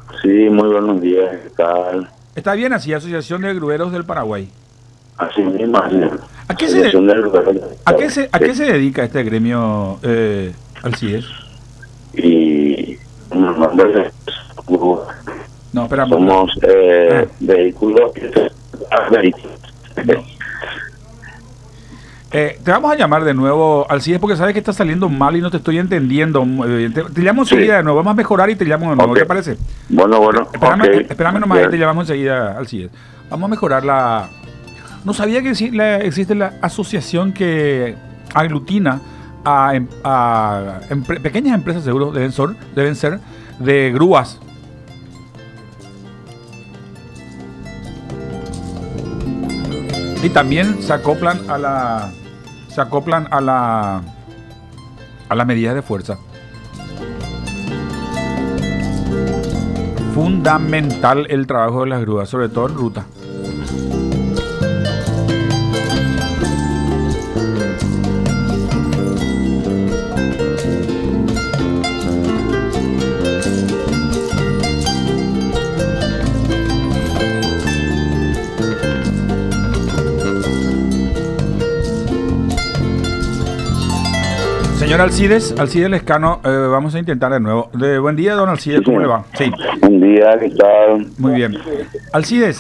Sí, muy buenos días, ¿qué tal? Está bien así, Asociación de Grueros del Paraguay. Así mismo, así. ¿A qué Asociación del Lugar. a qué se dedica este gremio, Alcides? Y nos mandan No, espera. somos vehículos. No. Te vamos a llamar de nuevo, Alcides, porque sabes que está saliendo mal y no te estoy entendiendo. Te llamo enseguida de nuevo. Vamos a mejorar y te llamo de nuevo. Okay. ¿Te parece? Bueno. Espérame nomás, ahí te llamamos enseguida, Alcides. Vamos a mejorar la... No sabía que existe la asociación que aglutina a pequeñas empresas, seguro, deben ser de grúas. Y también se acoplan a las medidas de fuerza. Fundamental el trabajo de las grúas, sobre todo en ruta. Señor Alcides Lescano, vamos a intentar de nuevo. Buen día, don Alcides, ¿cómo le va? Sí. Buen día, ¿qué tal? Muy bien. Alcides,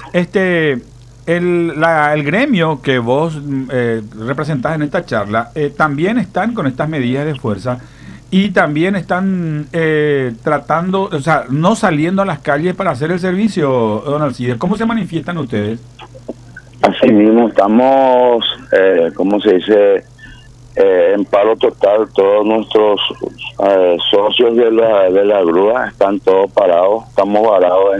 el gremio que vos representás en esta charla, también están con estas medidas de fuerza y también están tratando, o sea, no saliendo a las calles para hacer el servicio, don Alcides. ¿Cómo se manifiestan ustedes? Así mismo, estamos, ¿cómo se dice? En paro total. Todos nuestros socios de la grúa están todos parados. Estamos varados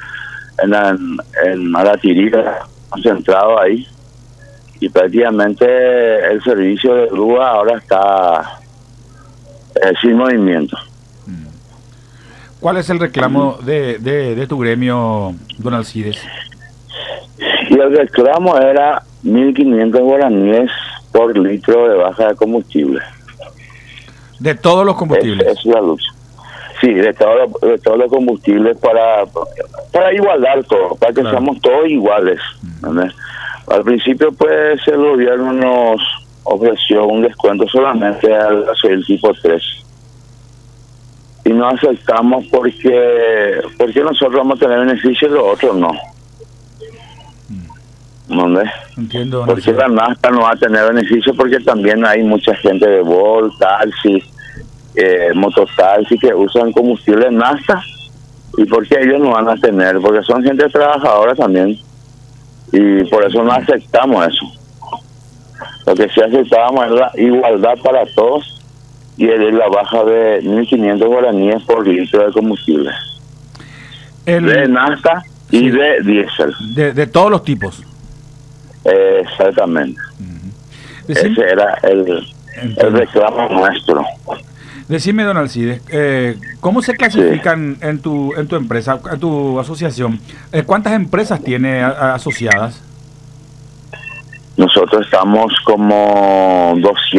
en Maratirita, concentrados ahí, y prácticamente el servicio de grúa ahora está sin movimiento. ¿Cuál es el reclamo de tu gremio, don Alcides? Y el reclamo era 1.500 guaraníes por litro de baja de combustible. ¿De todos los combustibles? Es la lucha. Sí, de todos los combustibles para igualar todo, para que seamos todos iguales. ¿Verdad? Al principio, pues, el gobierno nos ofreció un descuento solamente al gasoil tipo 3. Y no aceptamos porque nosotros vamos a tener beneficios y los otros no. ¿Dónde? Entiendo. Porque la nafta no va a tener beneficio, porque también hay mucha gente de Volt, taxi, mototaxi que usan combustible nafta, y porque ellos no van a tener, porque son gente trabajadora también, y por eso no aceptamos eso. Lo que sí aceptábamos es la igualdad para todos y es la baja de 1.500 guaraníes por litro de combustible, de nafta y de diésel, de todos los tipos. Exactamente. Ese era el reclamo nuestro. Decime, don Alcides, ¿cómo se clasifican en tu empresa, en tu asociación? ¿Cuántas empresas tiene asociadas? Nosotros estamos como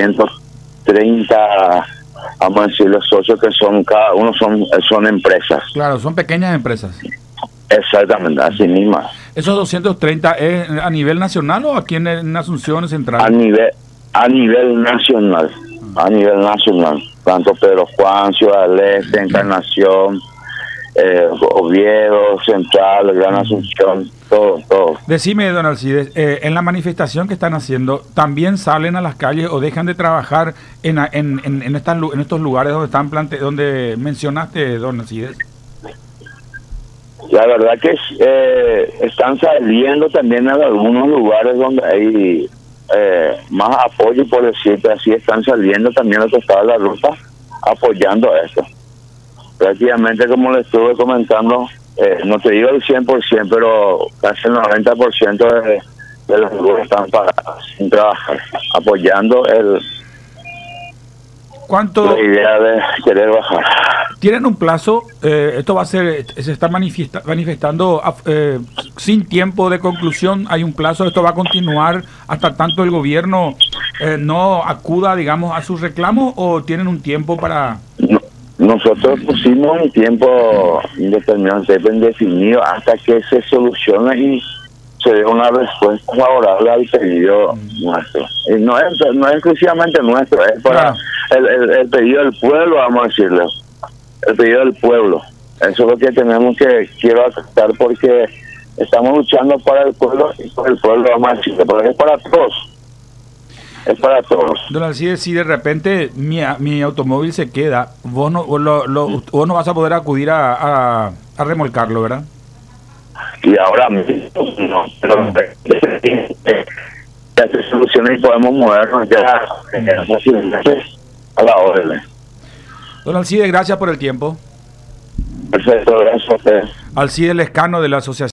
230, vamos a decir, los socios, que cada uno son empresas. Claro, son pequeñas empresas. Exactamente, así misma. ¿Esos 230 es a nivel nacional o aquí en Asunción Central? A nivel nacional, a nivel nacional. Tanto Pedro Juan, Ciudad del Este, Encarnación, Oviedo, Central, Gran Asunción, todo. Decime, don Alcides, en la manifestación que están haciendo, ¿también salen a las calles o dejan de trabajar en estos lugares donde mencionaste, don Alcides? La verdad que están saliendo también a algunos lugares donde hay más apoyo, por decirte así. Están saliendo también a los costados de la ruta apoyando esto. Prácticamente, como les estuve comentando, no te digo el 100%, pero casi el 90% de los grupos están parados, sin trabajar, apoyando la idea de querer bajar. ¿Tienen un plazo? Esto va a ser, se está manifestando sin tiempo de conclusión. ¿Hay un plazo? ¿Esto va a continuar hasta tanto el gobierno no acuda, digamos, a sus reclamos, o tienen un tiempo para...? nosotros pusimos un tiempo indeterminado, indefinido, hasta que se solucione y se dé una respuesta favorable al pedido nuestro. Y no es exclusivamente nuestro, es para el pedido del pueblo, vamos a decirlo. El pedido del pueblo. Eso es lo que quiero aceptar, porque estamos luchando para el pueblo y por el pueblo, vamos a decirlo, porque es para todos. Es para todos. Don Alcides, si de repente mi automóvil se queda, vos no vas a poder acudir a remolcarlo, ¿verdad? Y ahora mismo no, pero ya se soluciona y podemos movernos ya fácilmente a la orden. Don Alcides, gracias por el tiempo. Perfecto, gracias a ustedes. Alcides Lescano, de la Asociación